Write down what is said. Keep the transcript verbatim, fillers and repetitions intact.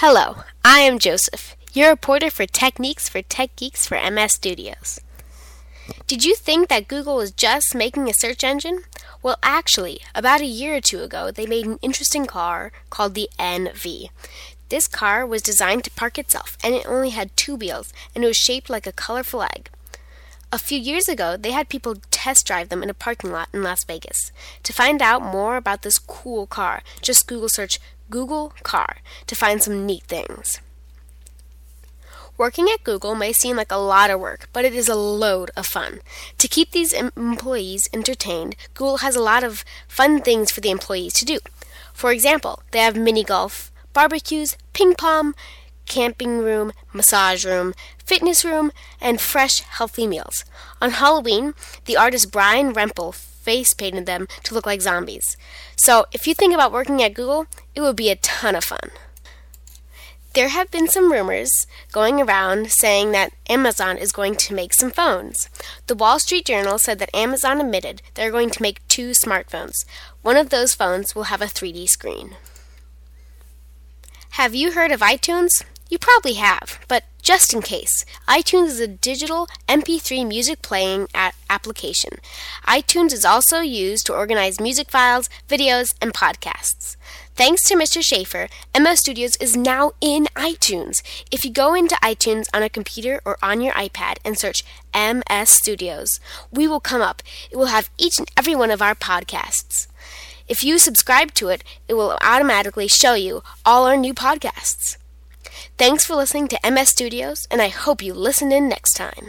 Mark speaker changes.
Speaker 1: Hello, I am Joseph, your reporter for Techniques for Tech Geeks for M S Studios. Did you think that Google was just making a search engine? Well, actually, about a year or two ago, they made an interesting car called the N V. This car was designed to park itself, and it only had two wheels, and it was shaped like a colorful egg. A few years ago, they had people test drive them in a parking lot in Las Vegas. To find out more about this cool car, just Google search Google car to find some neat things. Working at Google may seem like a lot of work, but it is a load of fun. To keep these em- employees entertained, Google has a lot of fun things for the employees to do. For example, they have mini golf, barbecues, ping pong, camping room, massage room, fitness room, and fresh, healthy meals. On Halloween, the artist Brian Rempel face painted them to look like zombies. So, if you think about working at Google, it would be a ton of fun. There have been some rumors going around saying that Amazon is going to make some phones. The Wall Street Journal said that Amazon admitted they're going to make two smartphones. One of those phones will have a three D screen. Have you heard of iTunes? You probably have, but just in case, iTunes is a digital M P three music playing a- application. iTunes is also used to organize music files, videos, and podcasts. Thanks to Mister Schaefer, M S Studios is now in iTunes. If you go into iTunes on a computer or on your iPad and search M S Studios, we will come up. It will have each and every one of our podcasts. If you subscribe to it, it will automatically show you all our new podcasts. Thanks for listening to M S Studios, and I hope you listen in next time.